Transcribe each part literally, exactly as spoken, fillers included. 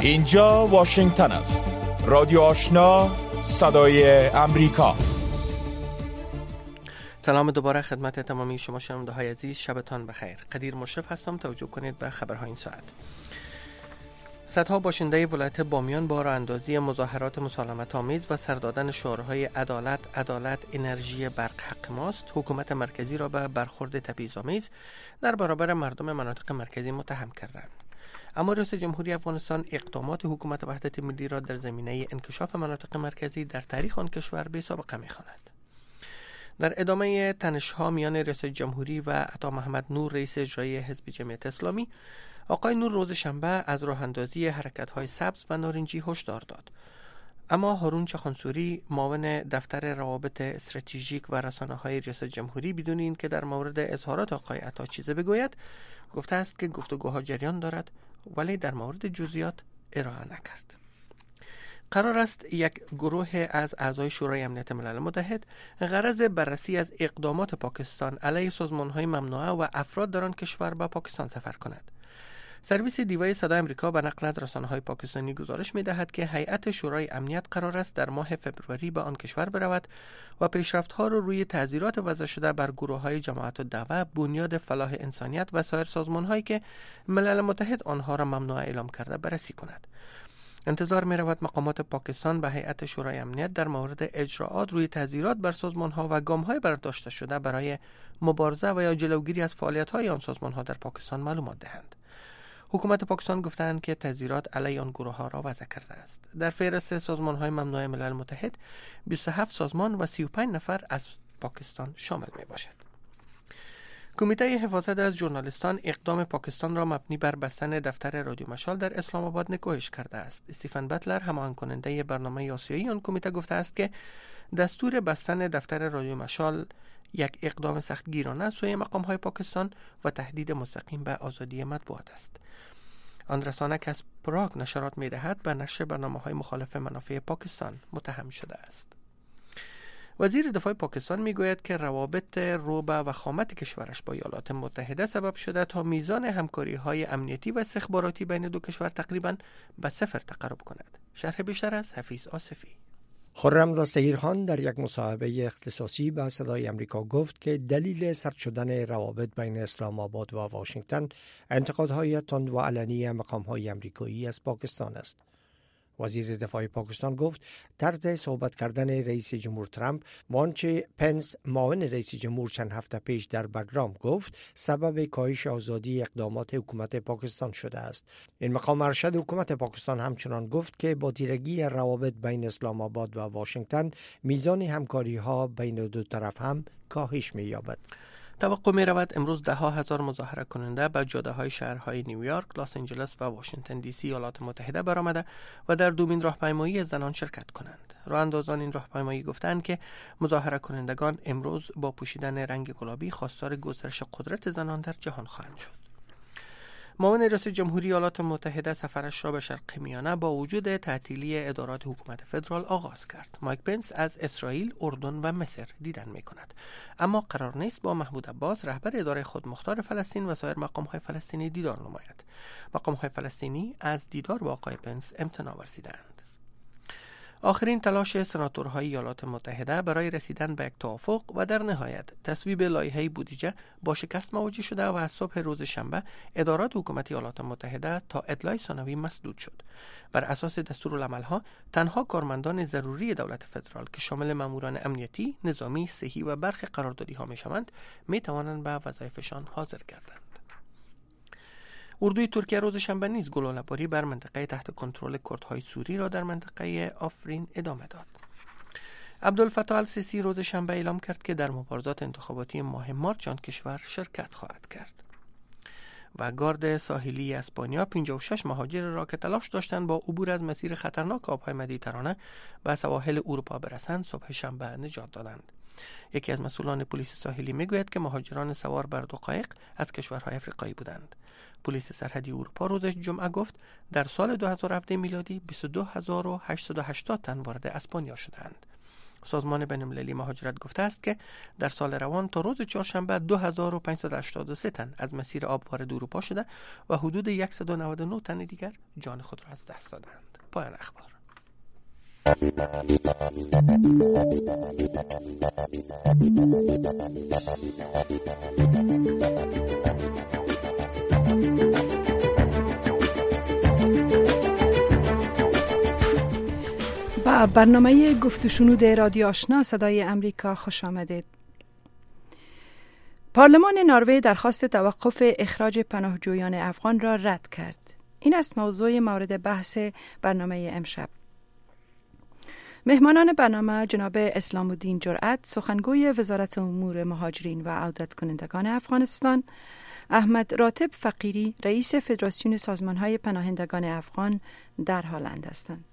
اینجا واشنگتن است. رادیو آشنا، صدای امریکا. سلام دوباره خدمت تمامی شما شنونده های عزیز، شبتان بخیر. قدیر مشرف هستم. توجه کنید به خبرهای این ساعت. صدها باشنده ولایت بامیان با راه اندازی مظاهرات مسالمت آمیز و سر دادن شعارهای عدالت، عدالت، انرژی، برق حق ماست، حکومت مرکزی را به برخورد تبعیض‌آمیز در برابر مردم مناطق مرکزی متهم کردند. اما رئیس جمهوری افغانستان اقدامات حکومت وحدت ملی را در زمینه انکشاف مناطق مرکزی در تاریخ آن کشور بی سابقه می‌خواند. در ادامه تنش‌ها میان رئیس جمهوری و عطا محمد نور رئیس اجرایی حزب جمعیت اسلامی، آقای نور روز شنبه از راه اندازی حرکت‌های سبز و نارنجی هشدار داد. اما هارون چخانسوری معاون دفتر روابط استراتژیک و رسانه‌های رئیس جمهوری بدون اینکه در مورد اظهارات آقای عطا چیزی بگوید، گفته است که گفتگوها جریان دارد ولی در مورد جزئیات ارائه نکرد. قرار است یک گروه از اعضای شورای امنیت ملل متحد غرض بررسی از اقدامات پاکستان علیه سازمان‌های ممنوعه و افراد در آن کشور به پاکستان سفر کند. سرویس دیوای صدای آمریکا به نقل از رسانه‌های پاکستانی گزارش می‌دهد که هیئت شورای امنیت قرار است در ماه فوریه به آن کشور برود و پیشرفت‌ها را روی تعزیرات وضع شده بر گروه‌های جماعت الدعوه، بنیاد فلاح انسانیت و سایر سازمان‌هایی که ملل متحد آنها را ممنوع اعلام کرده بررسی کند. انتظار می‌رود مقامات پاکستان به هیئت شورای امنیت در مورد اجراءات روی تعزیرات بر سازمان‌ها و گام‌های برداشته شده برای مبارزه و یا جلوگیری از فعالیت‌های آن سازمان‌ها در پاکستان معلومات دهند. حکومت پاکستان گفتند که تعزیرات علیه آن گروه‌ها را وضع کرده است. در فهرست سازمان‌های ممنوع ملل متحد بیست و هفت سازمان و سی و پنج نفر از پاکستان شامل می‌باشد. کمیته حفاظت از ژورنالیستان اقدام پاکستان را مبنی بر بستن دفتر رادیو مشال در اسلام آباد نکوهش کرده است. استیفن بتلر، هماهنگ کننده برنامه آسیایی آن کمیته، گفته است که دستور بستن دفتر رادیو مشال یک اقدام سختگیرانه سوی مقام‌های پاکستان و تهدید مستقیم به آزادی مطبوعات است. آن رسانه که از پراگ نشرات می‌دهد به نشر برنامه‌های مخالف منافع پاکستان متهم شده است. وزیر دفاع پاکستان میگوید که روابط رو به وخامت کشورش با ایالات متحده سبب شده تا میزان همکاری‌های امنیتی و استخباراتی بین دو کشور تقریباً به صفر تقرب کند. شرح بیشتر از حفیظ آصفی. خرم دستگیرخان در یک مصاحبه اختصاصی به صدای امریکا گفت که دلیل سرد شدن روابط بین اسلام آباد و واشنگتن انتقادهای تند و علنی مقام‌های امریکایی از پاکستان است. وزیر دفاع پاکستان گفت طرز صحبت کردن رئیس جمهور ترامپ و آنچه پنس معاون رئیس جمهور چند هفته پیش در بگرام گفت سبب کاهش آزادی اقدامات حکومت پاکستان شده است. این مقام ارشد حکومت پاکستان همچنان گفت که با تیرگی روابط بین اسلام آباد و واشنگتن میزان همکاری ها بین دو طرف هم کاهش می‌یابد. توقع می رود امروز ده ها هزار مظاهره کننده به جاده های شهرهای نیویورک، لس آنجلس و واشنگتن دی سی ایالات متحده برآمده و در دومین راهپیمایی زنان شرکت کنند. راه اندازان این راهپیمایی گفتند که مظاهره کنندگان امروز با پوشیدن رنگ گلابی خواستار گسترش قدرت زنان در جهان خواهند شد. معاون رئیس جمهوری ایالات متحده سفرش را به شرق میانه با وجود تعطیلی ادارات حکومت فدرال آغاز کرد. مایک پنس از اسرائیل، اردن و مصر دیدن می کند. اما قرار نیست با محمود عباس رهبر اداره خودمختار فلسطین و سایر مقام‌های فلسطینی دیدار نماید. مقام‌های فلسطینی از دیدار با آقای پنس امتناع ورزیدند. آخرین تلاش سناتورهای ایالات متحده برای رسیدن به یک توافق و در نهایت تصویب لایحه بودجه با شکست مواجه شده و از صبح روز شنبه ادارات حکومت ایالات متحده تا اطلاع ثانوی مسدود شد. بر اساس دستورالعمل‌ها تنها کارمندان ضروری دولت فدرال که شامل ماموران امنیتی، نظامی، صحی و برخی قراردادی‌ها می‌شوند می‌توانند به وظایفشان حاضر گردند. اردوی ترکیه روز شنبه نیز گلوله‌باری بر منطقه تحت کنترل کردهای سوری را در منطقه آفرین ادامه داد. عبدالفتاح السیسی روز شنبه اعلام کرد که در مبارزات انتخاباتی ماه مارچ آن کشور شرکت خواهد کرد. و گارد ساحلی اسپانیا پنجاه و شش مهاجر را که تلاش داشتند با عبور از مسیر خطرناک آبهای مدیترانه به سواحل اروپا برسند صبح شنبه نجات دادند. یکی از مسئولان پلیس ساحلی میگوید که مهاجران سوار بر دو قایق از کشورهای افریقایی بودند. پلیس سرحدی اروپا روز جمعه گفت در سال دو هزار و هفده میلادی بیست و دو هزار و هشتصد و هشتاد تن وارد اسپانیا شدند. سازمان بین‌المللی مهاجرت گفته است که در سال روان تا روز چهارشنبه دو هزار و پانصد و هشتاد و سه تن از مسیر آب وارد اروپا شده و حدود صد و نود و نه تن دیگر جان خود را از دست دادند. پایان اخبار. با برنامه گفت و شنود رادیو آشنا صدای امریکا خوش آمدید. پارلمان نروژ درخواست توقف اخراج پناهجویان افغان را رد کرد. این است موضوع مورد بحث برنامه امشب. مهمانان برنامه جناب اسلام الدین جرأت، سخنگوی وزارت امور مهاجرین و عودت کنندگان افغانستان، احمد راتب فقیری، رئیس فدراسیون سازمان‌های پناهندگان افغان در هلند هستند.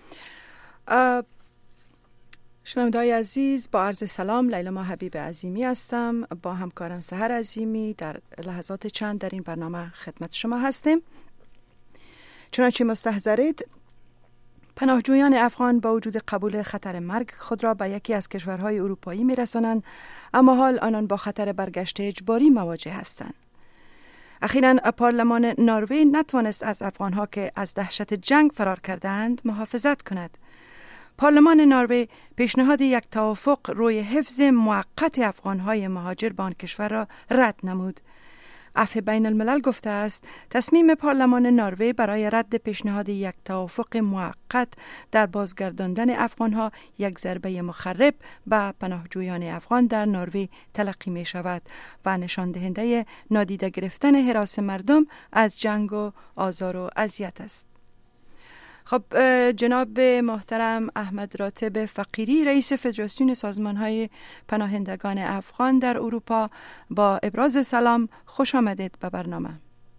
شنونده‌های عزیز، با عرض سلام، لیلا حبیب عظیمی هستم. با همکارم سحر عظیمی در لحظات چند در این برنامه خدمت شما هستیم. چنانچه مستحضرید، پناهجویان افغان با وجود قبول خطر مرگ خود را به یکی از کشورهای اروپایی می‌رسانند، اما حال آنان با خطر برگشت اجباری مواجه هستند. اخیراً پارلمان نروژ نتوانست از افغانها که از دهشت جنگ فرار کردند محافظت کند. پارلمان نروژ پیشنهاد یک توافق روی حفظ موقت افغانهای مهاجر به آن کشور را رد نمود. عفو بین الملل گفته است تصمیم پارلمان نروژ برای رد پیشنهاد یک توافق موقت در بازگرداندن افغانها یک ضربه مخرب به پناهجویان افغان در نروژ تلقی می شود و نشان دهنده نادیده گرفتن هراس مردم از جنگ و آزار و اذیت است. خب جناب محترم احمد راتب فقیری، رئیس فدراسیون سازمان‌های پناهندگان افغان در اروپا، با ابراز سلام خوش آمدید به برنامه.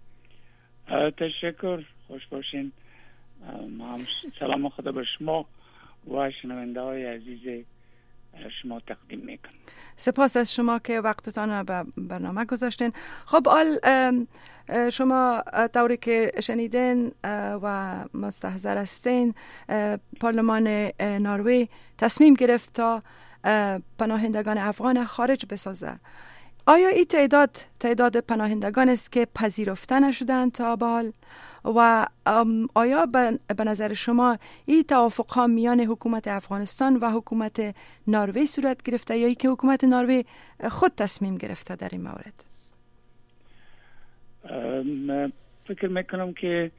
تشکر، خوش باشین. سلام خدا به شما و شنونده‌های عزیز شما تقدیم میکنم. سپاس از شما که وقتتان را به برنامه گذاشتین. خب آل شما طوری که شنیدین و مستحضر هستین، پارلمان نروژ تصمیم گرفت تا پناهندگان افغان خارج بسازه. آیا این تعداد تعداد پناهندگان است که پذیرفته نشدند تا به حال و آیا به نظر شما این توافق ها میان حکومت افغانستان و حکومت نروژ صورت گرفته یا ای که حکومت نروژ خود تصمیم گرفته در این مورد؟ فکر میکنم که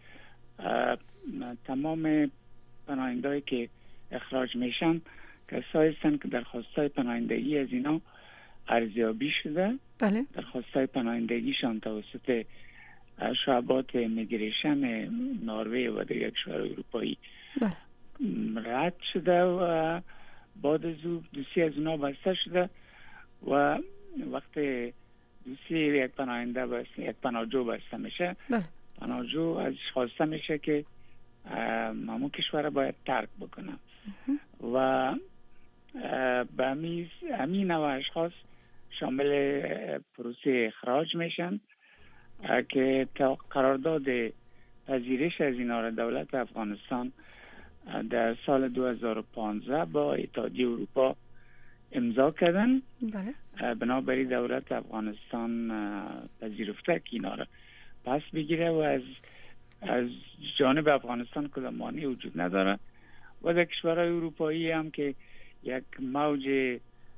تمام پناهندگانی که اخراج میشن کسایی هستند که درخواستای پناهندگی از اینا ارزیابی شده. بله. درخواستای پناهندگیشان توسط شعبات میگریشن نروژ و دیگر کشورهای اروپایی بله. رد شده و بعد از او دوسیه از اونا بسته شده و وقتی دوسیه یک پناهنده بسته، یک پناهجو بسته میشه، بله. پناهجو ازش خواسته میشه که همون کشور باید ترک بکنه و به همین نوع اشخاص شامل پروسه اخراج میشن که قرارداد پذیرش از اینا را دولت افغانستان در سال دو هزار و پانزده با اتحادیه اروپا امضا کردن. بله. بنابراین دولت افغانستان پذیرفته که اینا را پس بگیره و از از جانب افغانستان کدام مانعی وجود نداره و در کشورهای اروپایی هم که یک موج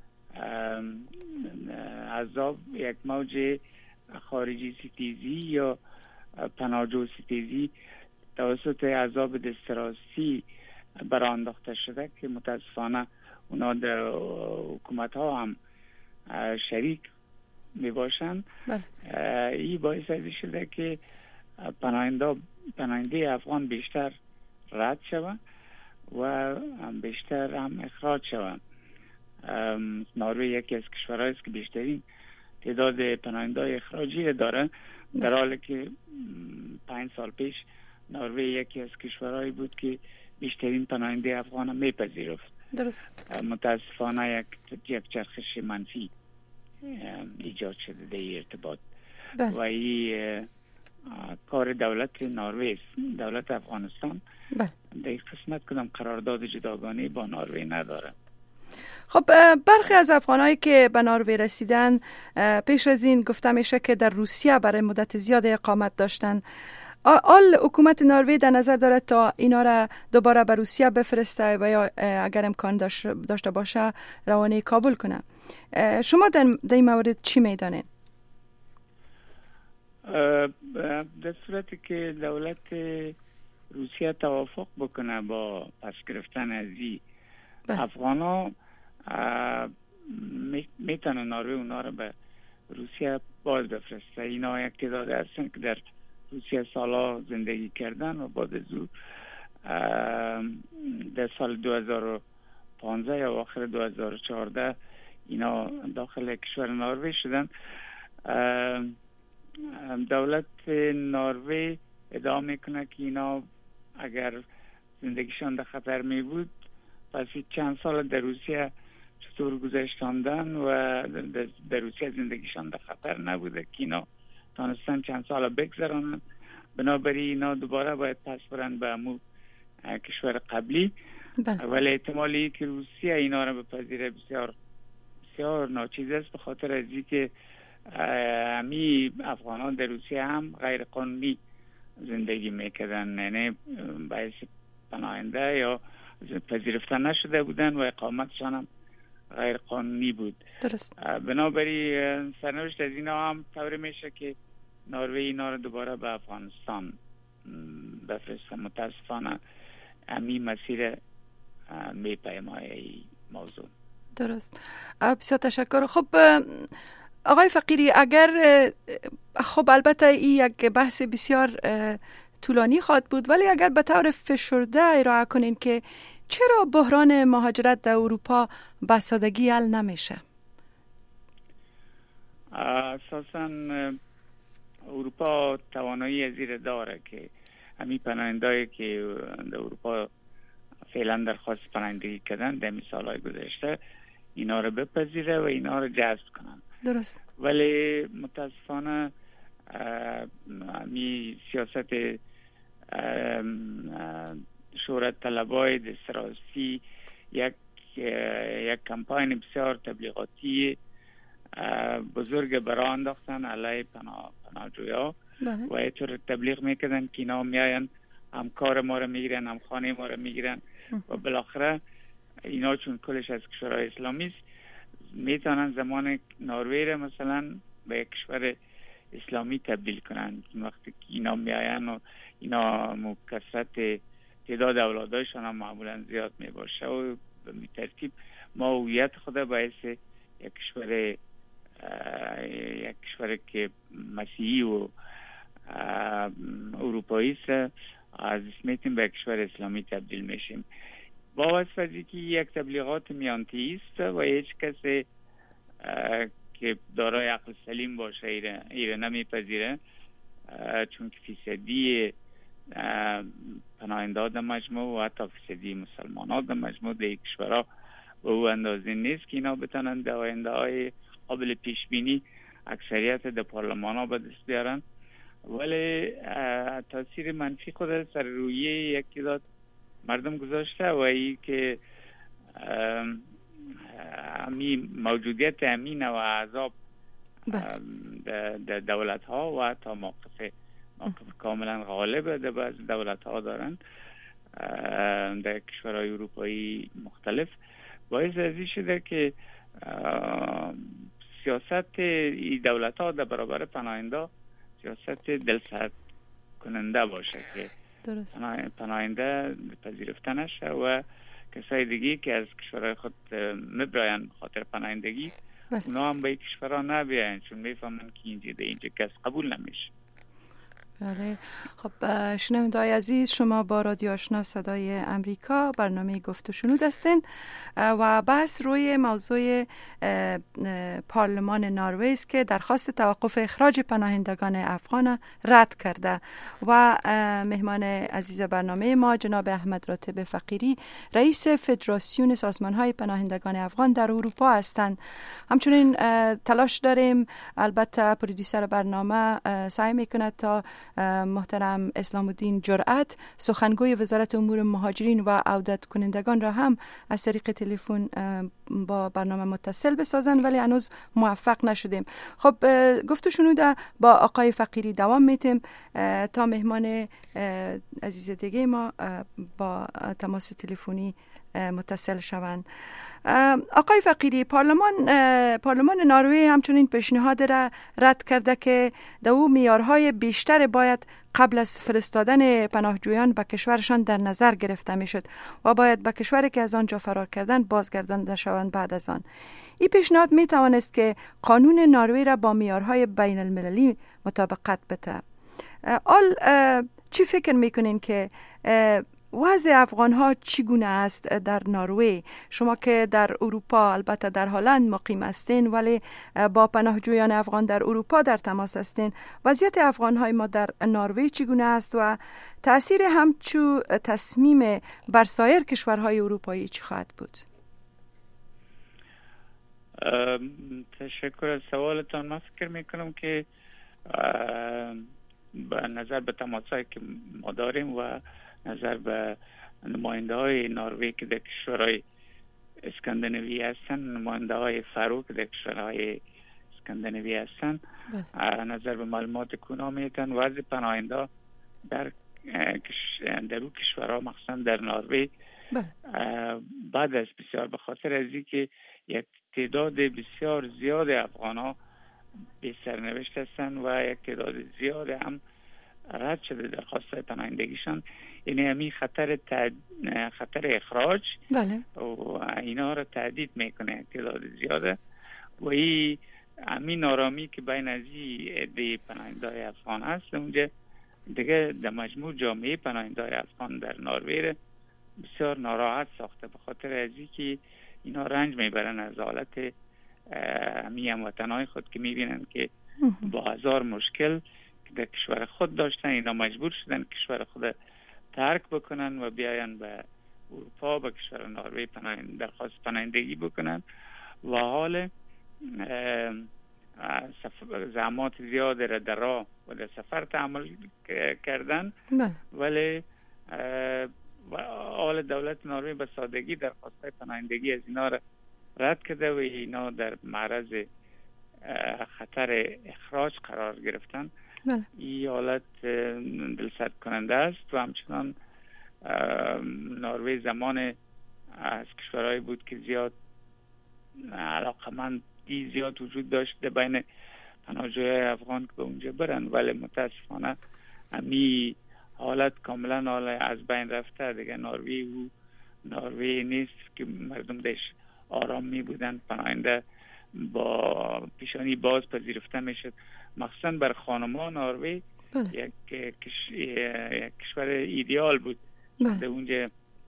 عذاب، یک موج خارجی ستیزی یا پناهجو ستیزی توسط عذاب دسترسی برانداخته شده که متاسفانه اونا در حکومت ها هم شریک می باشند. این باعث شده که پناهنده پناهنده افغان بیشتر رد شوند و بیشتر هم اخراج شوند. نروژ یکی از کشورهایی است که بیشترین تعداد پناهنده‌های اخراجی داره، در حالی که پنج سال پیش نروژ یکی از کشورهایی بود که بیشترین پناهنده افغان میپذیرفت. درست. متاسفانه یک یک چرخش منفی ایجاد شده در این ارتباط. بله. و این کار دولت نروژ، دولت افغانستان بله. در این قسمت کدام قرارداد جداگانه با نروژ نداره. خب برخی از افغانایی که به نروژ رسیدن پیش از این گفته میشه که در روسیه برای مدت زیاد اقامت داشتن. آل حکومت نروژ در نظر دارد تا اینا را دوباره به روسیه بفرسته و یا اگر امکان داشته باشه روانه کابل کنه. شما در این مورد چی میدانین؟ در صورتی که دولت روسیه توافق بکنه با پس گرفتن از این افغان ها، میتونه نروژ اونا رو به روسیه باز بفرسته. اینا یک تعداد هستن که در روسیه سالا زندگی کردن و بعد از او در سال دو هزار و پانزده یا آخر دو هزار و چهارده اینا داخل کشور نروژ شدن. دولت نروژ ادعا میکنه که اینا اگر زندگیشان در خطر می بود پس چند سال در روسیه چطور گذشتاندن و در روسیه زندگیشان در خطر نبوده که اینا تانستن چند سال بگذرانن. بنابراین اینا دوباره باید پس برن به امو کشور قبلی. ولی احتمالی که روسیه اینا رو بپذیره بسیار بسیار ناچیز است، به خاطر از اینکه امی افغانان در روسیه هم غیر قانونی زندگی میکردن، یعنی باعث پناهنده یا پذیرفته نشده بودن و اقامتشان هم غیر قانونی بود. درست. بنابراین سرنوشت از اینا هم طوری میشه که نروژ اینا رو دوباره به افغانستان بفرسته. متاسفانه امی مسیر میپیمایه ای موضوع. درست. بسیار تشکر. خب آقای فقیری، اگر خب البته این یک بحث بسیار طولانی خواهد بود، ولی اگر به طور فشرده ارائه کنین که چرا بحران مهاجرت در اروپا به سادگی حل نمیشه؟ اساساً اروپا توانایی از این داره که همین پناهندهایی که در اروپا فعلا درخواست پناهندگی کردن در سالهای گذشته اینا رو بپذیره و اینا رو جذب کنن. درست. ولی متاسفانه می سیاست شهرت طلبای دسترسی یک یک کمپاین بسیار تبلیغاتی بزرگ برای انداختن علیه پناه پناهجویا و اینطور تبلیغ میکردن که اینا میاین هم کار ما رو میگیرن هم خانه ما رو میگیرن و بالاخره اینا چون کلش از کشورهای اسلامی است میتونن زمان نروژ را مثلا به یک کشور اسلامی تبدیل کنن. وقتی که اینا میاین و اینا مکثرت تعداد اولادایشان هم معمولا زیاد میباشه و به می ترتیب ما هویت خود باعث یک کشور یک کشور که مسیحی و اروپایی است از اسمیتیم به کشور اسلامی تبدیل میشیم. با واسطه که یک تبلیغات میانتی است و هیچ کسی که دارای عقل سلیم باشه ایره نمیپذیره، چون که فیصدی پناهنده در مجموع و حتی فیصدی مسلمان ها در مجموع در کشورها به او اندازه نیست که اینا بتونن در آینده های قابل پیش بینی اکثریت در پارلمان ها به دست بیارن. ولی تاثیر منفی خود سر رویه یکی داد مردم گذاشته و ای که امی موجودیت امین و عذاب در دولت ها و حتی موقف موقف کاملا غالب در بعض دولت ها دارن در کشورهای اروپایی مختلف باعث ازی شده که سیاست ای دولت ها در برابر پناهنده سیاست دلسرد کننده باشه که پناهنده پذیرفته نشه و کسای دیگه که از کشورهای خود مبراین خاطر پناهندگی اونا هم به کشورها نبیاین چون میفهمن که اینجا ده اینجا کس قبول نمیشه. بله. خب شنونده‌های عزیز، شما با رادیو آشنا صدای امریکا برنامه گفت و شنود هستین و بحث روی موضوع پارلمان نروژ که درخواست توقف اخراج پناهندگان افغان رد کرده و مهمان عزیز برنامه ما جناب احمد راتب فقیری رئیس فدراسیون سازمان‌های پناهندگان افغان در اروپا هستند. همچنین تلاش داریم، البته پرودیوسر برنامه سعی میکنه تا محترم اسلام الدین جرأت، سخنگوی وزارت امور مهاجرین و عودت کنندگان را هم از طریق تلفن با برنامه متصل بسازن، ولی هنوز موفق نشدیم. خب گفت و شنود با آقای فقیری دوام میتیم تا مهمان عزیز دیگه ما با تماس تلفنی متصل شوند. آقای فقیری، پارلمان پارلمان نروژ همچنین پیشنهاد را رد کرده که در او معیارهای بیشتر باید قبل از فرستادن پناهجویان به کشورشان در نظر گرفته میشد و باید به کشوری که از آنجا فرار کردن بازگردانده شوند بعد از آن. این پیشنهاد می توانست که قانون نروژ را با معیارهای بین المللی مطابقت بده. آل چی فکر میکنین که وضع افغان ها چگونه است در نروژ؟ شما که در اروپا، البته در هلند مقیم هستین، ولی با پناهجویان افغان در اروپا در تماس هستین، وضعیت افغان های ما در نروژ چگونه است و تأثیر همچو تصمیم بر سایر کشورهای اروپایی چی خواهد بود؟ تشکر از سوالتان. من فکر میکنم که به نظر به تماسایی که ما داریم و نظر به نماینده های نروژ که در کشورهای اسکاندیناوی هستن، نماینده های فرو که در کشورهای اسکاندیناوی هستن، نظر به معلومات کونا میتن وضع پناهنده در در اون کشورها مخصوصا در نروژ بعد از بسیار به خاطر از اینکه یک تعداد بسیار زیاد افغان ها به سرنوشت هستن و یک تعداد زیاد هم رد شده درخواست پناهندگیشان، یعنی همین خطر تد... خطر اخراج بله. و اینا را تهدید میکنه تعداد زیاده و این همین آرامی که بین از این عده پناهنده افغان هست اونجا دیگه در مجموع جامعه پناهنده افغان در نروژ بسیار ناراحت ساخته، به خاطر از اینکه اینا رنج میبرن از حالت همین هموطنهای خود که میبینن که با هزار مشکل که در کشور خود داشتن اینا مجبور شدن کشور خود ترک بکنن و بیاین به اروپا به کشور نروژ پناهند درخواست پناهندگی بکنن و حال زحمات زیاد را در راه و در سفر تحمل کردن، ولی حال دولت نروژ به سادگی درخواست پناهندگی از اینا را رد کرده و اینا در معرض خطر اخراج قرار گرفتن. این حالت دلسرد کننده است و همچنان نروژ زمان از کشورهایی بود که زیاد علاقمندی زیاد وجود داشت بین پناهجویان افغان که به اونجا برن، ولی متاسفانه همین حالت کاملا حال از بین رفته دیگه. نروژ و نروژ نیست که مردم دش آرام می بودن، پناهنده با پیشانی باز پذیرفته میشد، مخصوصا بر خانمان نروژ یک کش... یک کشور ایدئال بود. در اونجا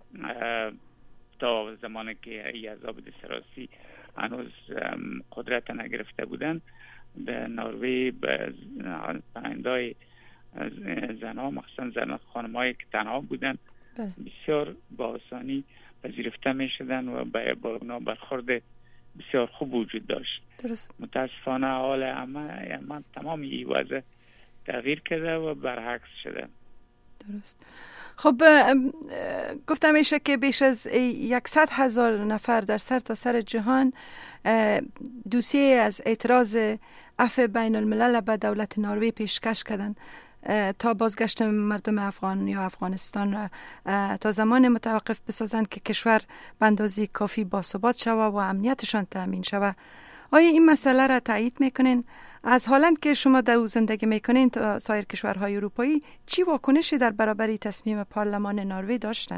تا زمانی که ای عذاب دسترسی هنوز قدرت نگرفته بودن، در نروژ به پناهنده‌های زنها مخصوصا زن خانم‌هایی که تنها بودن بسیار با آسانی پذیرفته میشدن و با اونا برخورد بسیار خوب وجود داشت. درست. متاسفانه حال همه من تمام این وضع تغییر کرده و برعکس شده. درست. خب گفتم میشه که بیش از صد هزار نفر در سر تا سر جهان دوسیه از اعتراض عفو بین الملل به دولت نروژ پیشکش کردن تا بازگشت مردم افغان یا افغانستان را تا زمان متوقف بسازند که کشور به اندازه کافی باثبات شود و امنیتشان تامین شود. آیا این مسئله را تایید میکنین؟ از هلند که شما در او زندگی میکنین تا سایر کشورهای اروپایی چی واکنشی در برابر تصمیم پارلمان نروژ داشتن؟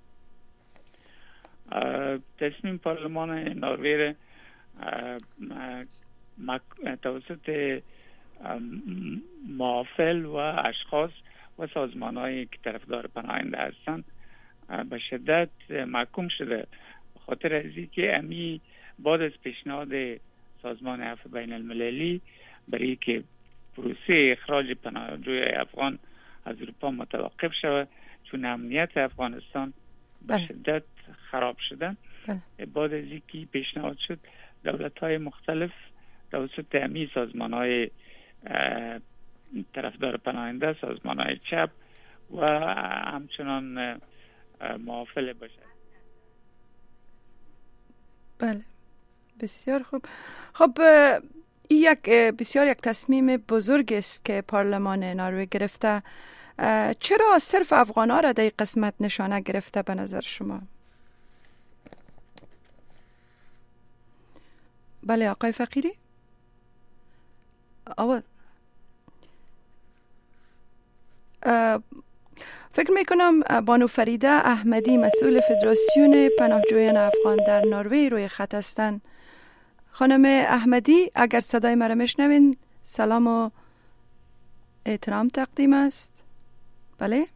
تصمیم پارلمان نروژ توسط محافل و اشخاص و سازمان‌هایی که طرفدار پناهنده هستند به شدت محکوم شده، به خاطر از اینکه امی بعد از پیشنهاد سازمان عفو بین المللی برای که پروسه اخراج پناهجوی افغان از اروپا متوقف شود چون امنیت افغانستان به شدت خراب شده، بعد از اینکه پیشنهاد شد دولت‌های مختلف توسط امی سازمان‌های طرفدار پناهنده، سازمان‌های چپ و همچنان معافل باشد. بله، بسیار خوب. خب این یک بسیار یک تصمیم بزرگ است که پارلمان نروژ گرفته. چرا صرف افغان‌ها را در قسمت نشانه گرفته به نظر شما؟ بله آقای فقیری؟ آواز فکر میکنم بانو فریده احمدی مسئول فدراسیون پناهجویان افغان در نروژ روی خط هستند. خانم احمدی اگر صدای مرا میشنوین سلام و احترام تقدیم است. بله؟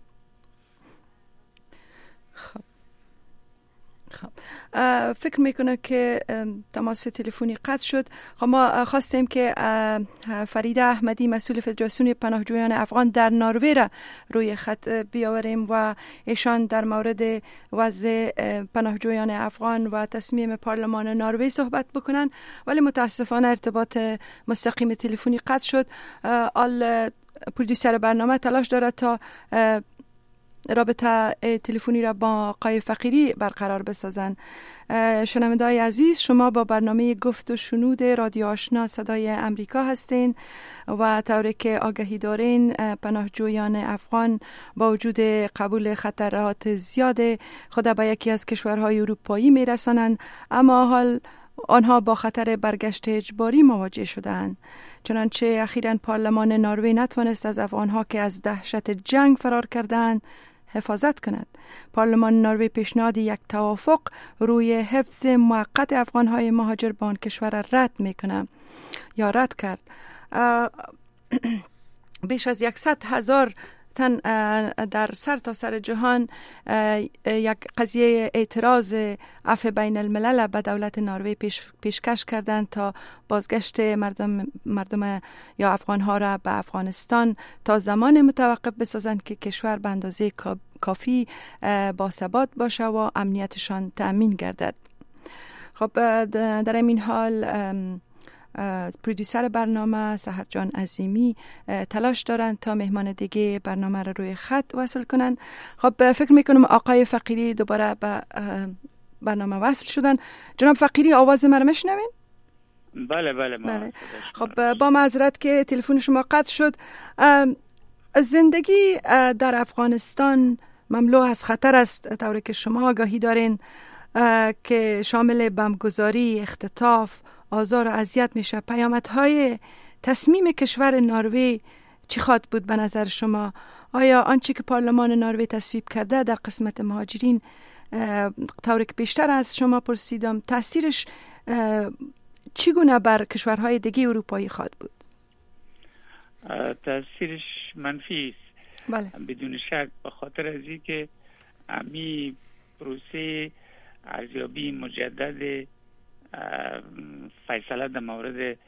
خب خب فکر میکنه که تماس تلفنی قطع شد. خب ما خواستیم که فریده احمدی مسئول فدراسیون پناهجویان افغان در نروژ را روی خط بیاوریم و ایشان در مورد وضع پناهجویان افغان و تصمیم پارلمان نروژ صحبت بکنن، ولی متاسفانه ارتباط مستقیم تلفنی قطع شد. آل پرودوسر برنامه تلاش دارد تا رابطه تلفنی را با آقای فقیری برقرار بسازند. شنونده‌های عزیز، شما با برنامه گفت و شنود رادیو آشنا صدای امریکا هستین و طوری که آگهی دارین پناهجویان افغان با وجود قبول خطرات زیاد خود به یکی از کشورهای اروپایی میرسانند، اما حال آنها با خطر برگشت اجباری مواجه شدند. چنانچه اخیراً پارلمان نروژ نتوانست از افغانها که از دهشت جنگ فرار کردند حفاظت کند. پارلمان نروژ پیشنهاد یک توافق روی حفظ موقت افغانهای مهاجر به آن کشور رد میکنه یا رد کرد. بیش از صد هزار تن در سر تا سر جهان یک قضیه اعتراض عفو بین الملل به دولت نروژ پیش پیشکش کردند تا بازگشت مردم مردم یا افغانها را به افغانستان تا زمان متوقف بسازند که کشور به اندازه کافی باثبات باشه و امنیتشان تأمین گردد. خب در این حال پرودوسر برنامه سحر جان عظیمی تلاش دارند تا مهمان دیگه برنامه را روی خط وصل کنن. خب فکر میکنم آقای فقیری دوباره به برنامه وصل شدن. جناب فقیری آواز من را میشنوین؟ بله بله, بله. خب با معذرت که تلفن شما قطع شد. زندگی در افغانستان مملو از خطر است، طوری که شما آگاهی دارین که شامل بمبگذاری، اختطاف، آزار و اذیت میشه. پیامدهای تصمیم کشور نروژ چی خواهد بود به نظر شما؟ آیا آنچه که پارلمان نروژ تصویب کرده در قسمت مهاجرین، طوری که بیشتر از شما پرسیدم، تاثیرش چگونه بر کشورهای دیگه اروپایی خواهد بود؟ تاثیرش منفی است. بله. بدون شک، به خاطر از اینکه امی پروسه ارزیابی مجدد فیصله در مورد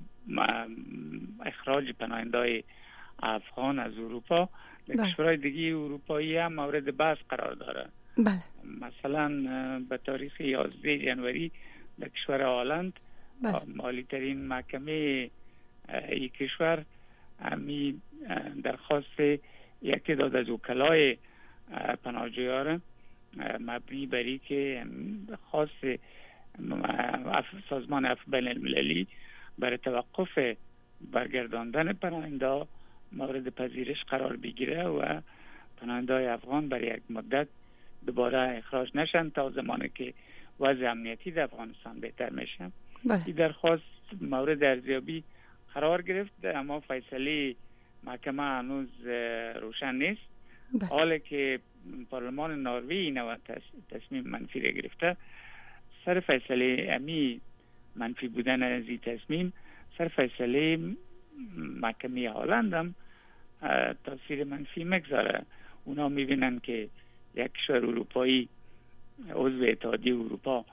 اخراج پناهنده‌های افغان از اروپا در کشورهای دیگه اروپایی هم مورد بحث قرار داره. بله. مثلا به تاریخ یازده ژانویه در کشور هلند عالی ترین محکمه این کشور امی درخواست یک تعداد از وکلای پناهجویان مبنی بر این که خواست سازمان عفو بین المللی برای توقف برگرداندن پناهنده مورد پذیرش قرار بگیره و پناهنده‌های افغان برای یک مدت دوباره اخراج نشن تا زمانی که وضع امنیتی در افغانستان بهتر میشه. این درخواست مورد ارزیابی قرار گرفت، اما فیصله محکمه هنوز روشن نیست. حالا که پارلمان نروژ این تصمیم منفی را گرفته، سر فیصله امی منفی بودن از این تصمیم سر فیصله محکمه هلند هم تاثیر منفی مگذاره. اونا میبینن که یک کشور اروپایی عضو اتحادیه اروپا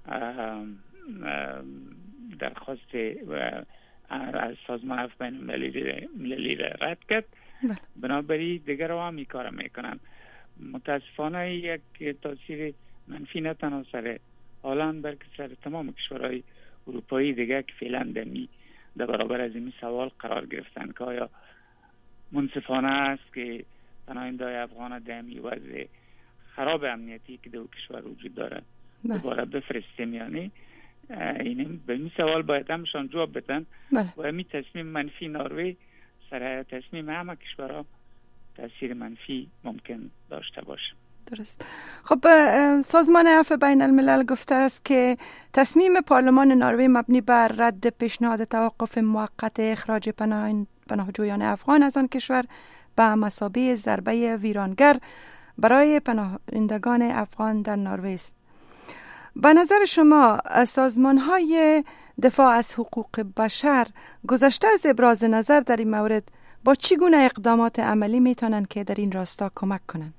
درخواست از سازمان عفو بین المللی را رد کرد، بنابراین دیگر رو هم این کار میکنن. متاسفانه یک تاثیر منفی نه تنها سر هلند بلکه سر تمام کشورهای اروپایی دیگه که فعلا دمی در برابر از این سوال قرار گرفتن که آیا منصفانه است که پناهنده‌های افغان در این وضع خراب امنیتی که در کشور وجود داره دوباره بفرستیم. یعنی این به این سوال باید همشان جواب بدن و همین تصمیم منفی نروژ سر تصمیم همه کشورها تاثیر منفی ممکن داشته باشه. درست. خب سازمان عفو بین الملل گفته است که تصمیم پارلمان نروژ مبنی بر رد پیشنهاد توقف موقت اخراج پناهجویان افغان از آن کشور به مثابه ضربه ویرانگر برای پناهندگان افغان در نروژ است. به نظر شما سازمان‌های دفاع از حقوق بشر گذشته از ابراز نظر در این مورد با چی گونه اقدامات عملی میتونن که در این راستا کمک کنن؟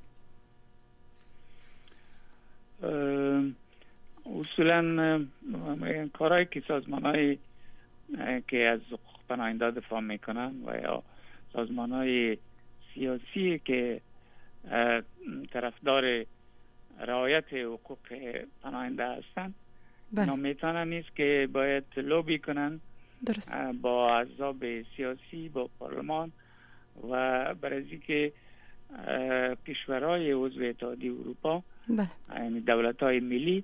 اصولا کارهایی که سازمان‌های که از حقوق پناهنده دفاع میکنن و یا سازمان‌های سیاسی که طرفدار رعایت حقوق پناهنده هستند اینا میتونن نیست که باید لوبی کنن درست. با احزاب سیاسی با پارلمان و برای که کشورهای عضو اتحادیه اروپا یعنی دولت‌های ملی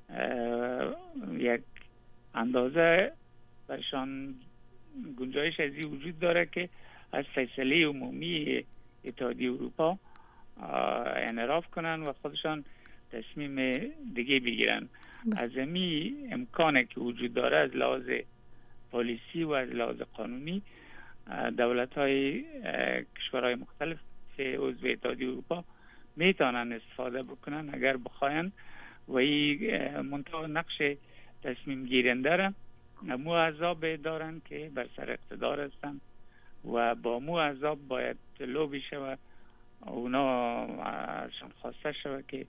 یک اندازه برشان گنجایش ازی وجود داره که از فیصله عمومی اتحادیه اروپا انعراف کنن و خودشان تصمیم دیگه بگیرن. از امی امکانه که وجود داره از لحاظ پالیسی و از لحاظ قانونی دولت‌های کشورهای مختلف عضو اتحادیه اروپا میتونن استفاده بکنن اگر بخواین و این منطقه نقش تصمیم گیرنده را مو احزاب دارن که بر سر اقتدار هستن و با مو احزاب باید لوبی شوه اونا ازشان خواسته شوه که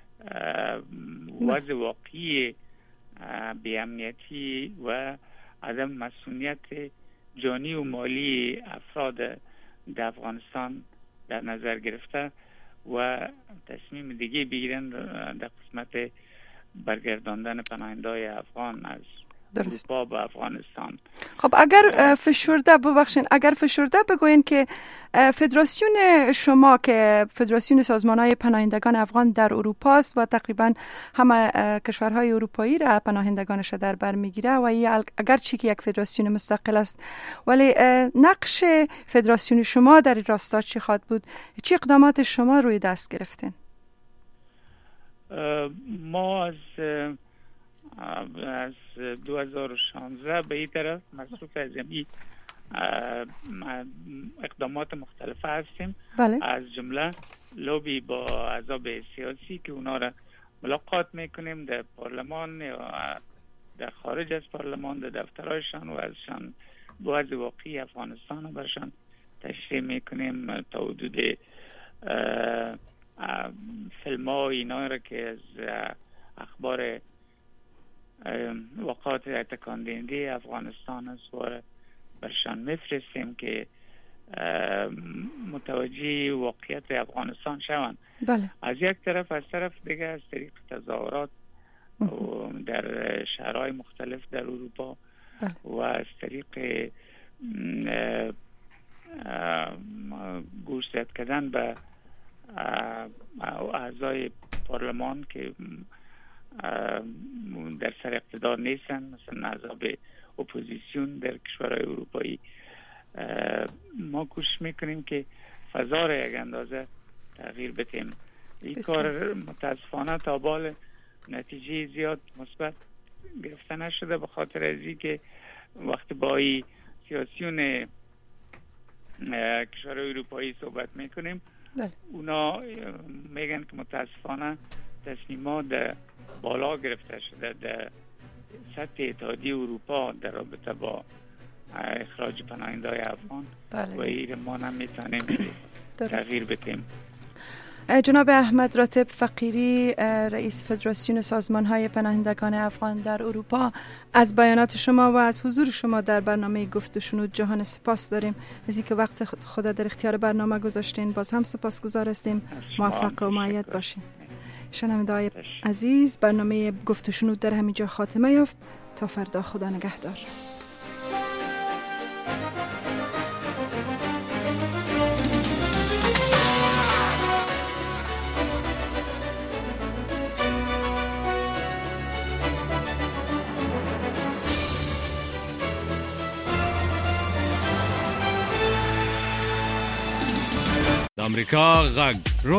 وضع واقعی بی‌امنیتی و عدم مسئولیت جانی و مالی افراد در افغانستان در نظر گرفته و تصمیم دیگه بگیرن در قسمت برگرداندن پناهنده‌های افغان از اروپا به افغانستان. خب اگر فشرده ببخشین اگر فشرده بگوین که فدراسیون شما که فدراسیون سازمان‌های پناهندگان افغان در اروپا است و تقریبا همه کشورهای اروپایی را پناهندگانش در بر میگیره و اگر چی که یک فدراسیون مستقل است ولی نقش فدراسیون شما در این راستا چی خواهد بود؟ چی اقدامات شما روی دست گرفتین؟ ما از از دو هزار و شانزده به این طرف مصروف از این اقدامات مختلف هستیم. بله. از جمله لوبی با احزاب سیاسی که اونا را ملاقات میکنیم در پارلمان یا در خارج از پارلمان در دفترهایشان و ازشان وضع واقعی افغانستان رو برشان تشریح میکنیم تا حدود فیلم ها اینا را که از اخبار وقایع تکان دهنده افغانستان است و برشان میفرستیم که متوجه واقعیت افغانستان شوند. بله. از یک طرف از طرف دیگه از طریق تظاهرات در شهرهای مختلف در اروپا بله. و از طریق گوشزد کردن به اعضای پارلمان که در سر اقتدار نیستن مثلا احزاب اپوزیسیون در کشورهای اروپایی ما کوشش میکنیم که فضا را یک اندازه تغییر بدیم. این کار متاسفانه تا بال نتیجه زیاد مثبت گرفته نشده به خاطر از اینکه وقتی با این سیاسیون کشورهای اروپایی صحبت میکنیم بله. اونا میگن که متاسفانه تصمیمات در بالا گرفته شده در سطح اتحادیه اروپا در رابطه با اخراج پناهنده‌های افغان بله. و این ما نمیتونیم تغییر بدیم. جناب احمد راتب فقیری رئیس فدراسیون سازمان‌های پناهندگان افغان در اروپا از بیانات شما و از حضور شما در برنامه گفت و شنود جهان سپاس داریم از اینکه وقت خود در اختیار برنامه گذاشتین. باز هم سپاسگزار هستیم. موفق و مؤید باشین. شنونده‌های عزیز برنامه گفت و شنود در همینجا خاتمه یافت. تا فردا خدا نگهدار. امریکا غږ